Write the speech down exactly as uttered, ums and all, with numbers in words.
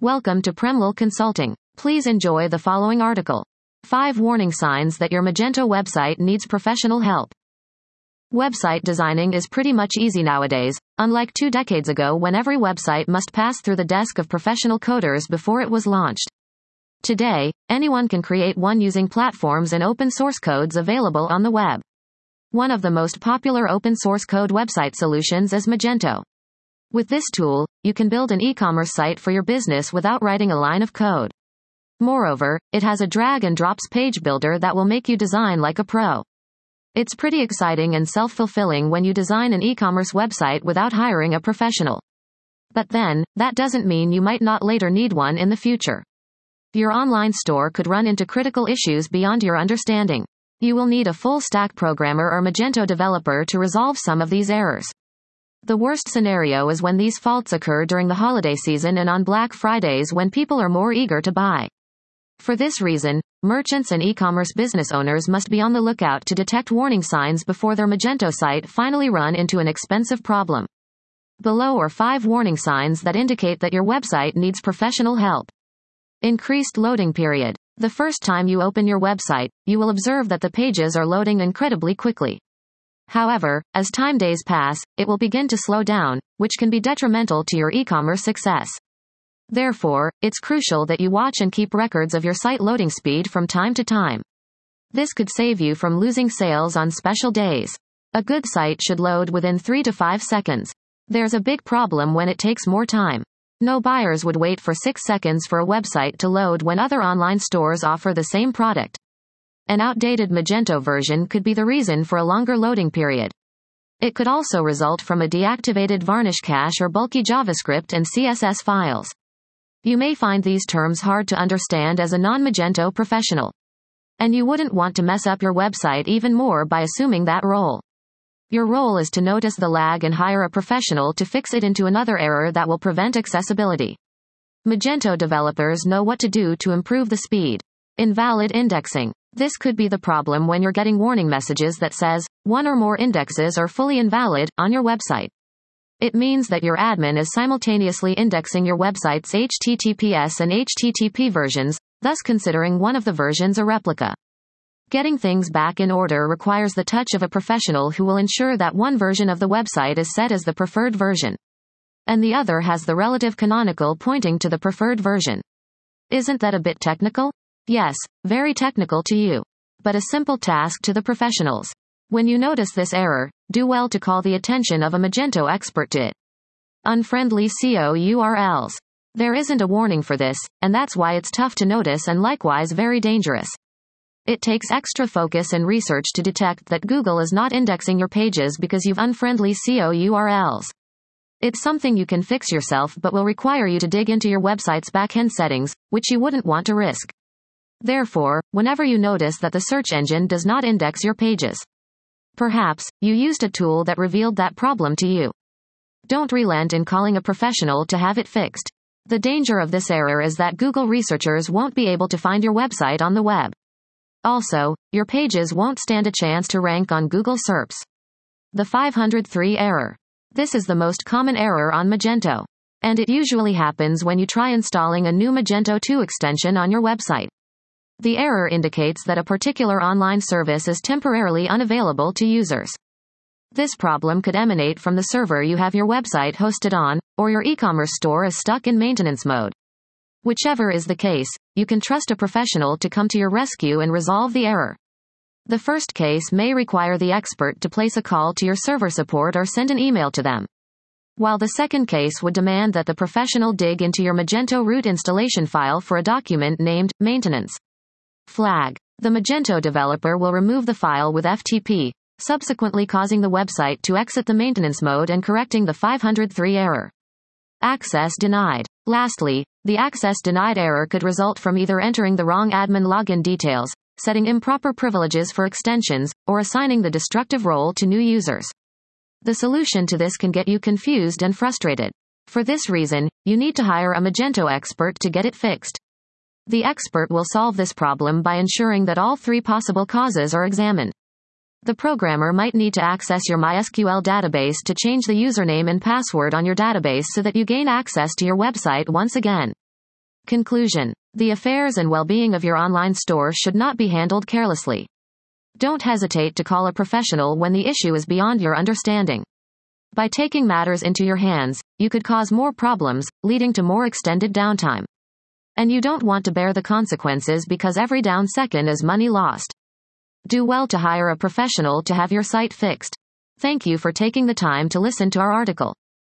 Welcome to Premlal Consulting. Please enjoy the following article. five Warning Signs that your Magento website needs professional help. Website designing is pretty much easy nowadays, unlike two decades ago when every website must pass through the desk of professional coders before it was launched. Today, anyone can create one using platforms and open source codes available on the web. One of the most popular open source code website solutions is Magento. With this tool, you can build an e-commerce site for your business without writing a line of code. Moreover, it has a drag and drops page builder that will make you design like a pro. It's pretty exciting and self-fulfilling when you design an e-commerce website without hiring a professional. But then, that doesn't mean you might not later need one in the future. Your online store could run into critical issues beyond your understanding. You will need a full-stack programmer or Magento developer to resolve some of these errors. The worst scenario is when these faults occur during the holiday season and on Black Fridays when people are more eager to buy. For this reason, merchants and e-commerce business owners must be on the lookout to detect warning signs before their Magento site finally run into an expensive problem. Below are five warning signs that indicate that your website needs professional help. Increased loading period. The first time you open your website, you will observe that the pages are loading incredibly quickly. However, as time days pass, it will begin to slow down, which can be detrimental to your e-commerce success. Therefore, it's crucial that you watch and keep records of your site loading speed from time to time. This could save you from losing sales on special days. A good site should load within three to five seconds. There's a big problem when it takes more time. No buyers would wait for six seconds for a website to load when other online stores offer the same product. An outdated Magento version could be the reason for a longer loading period. It could also result from a deactivated varnish cache or bulky JavaScript and C S S files. You may find these terms hard to understand as a non-Magento professional. And you wouldn't want to mess up your website even more by assuming that role. Your role is to notice the lag and hire a professional to fix it into another error that will prevent accessibility. Magento developers know what to do to improve the speed. Invalid indexing. This could be the problem when you're getting warning messages that says, one or more indexes are fully invalid, on your website. It means that your admin is simultaneously indexing your website's H T T P S and H T T P versions, thus considering one of the versions a replica. Getting things back in order requires the touch of a professional who will ensure that one version of the website is set as the preferred version, and the other has the relative canonical pointing to the preferred version. Isn't that a bit technical? Yes, very technical to you. But a simple task to the professionals. When you notice this error, do well to call the attention of a Magento expert to it. Unfriendly C O U R Ls. There isn't a warning for this, and that's why it's tough to notice and likewise very dangerous. It takes extra focus and research to detect that Google is not indexing your pages because you've unfriendly C O U R Ls. It's something you can fix yourself but will require you to dig into your website's backend settings, which you wouldn't want to risk. Therefore, whenever you notice that the search engine does not index your pages, perhaps you used a tool that revealed that problem to you. Don't relent in calling a professional to have it fixed. The danger of this error is that Google researchers won't be able to find your website on the web. Also, your pages won't stand a chance to rank on Google S E R Ps. The five hundred three error. This is the most common error on Magento. And it usually happens when you try installing a new Magento two extension on your website. The error indicates that a particular online service is temporarily unavailable to users. This problem could emanate from the server you have your website hosted on, or your e-commerce store is stuck in maintenance mode. Whichever is the case, you can trust a professional to come to your rescue and resolve the error. The first case may require the expert to place a call to your server support or send an email to them, while the second case would demand that the professional dig into your Magento root installation file for a document named maintenance flag. The Magento developer will remove the file with F T P, subsequently causing the website to exit the maintenance mode and correcting the five hundred three error. Access denied. Lastly, the access denied error could result from either entering the wrong admin login details, setting improper privileges for extensions, or assigning the destructive role to new users. The solution to this can get you confused and frustrated. For this reason, you need to hire a Magento expert to get it fixed. The expert will solve this problem by ensuring that all three possible causes are examined. The programmer might need to access your MySQL database to change the username and password on your database so that you gain access to your website once again. Conclusion. The affairs and well-being of your online store should not be handled carelessly. Don't hesitate to call a professional when the issue is beyond your understanding. By taking matters into your hands, you could cause more problems, leading to more extended downtime. And you don't want to bear the consequences because every down second is money lost. Do well to hire a professional to have your site fixed. Thank you for taking the time to listen to our article.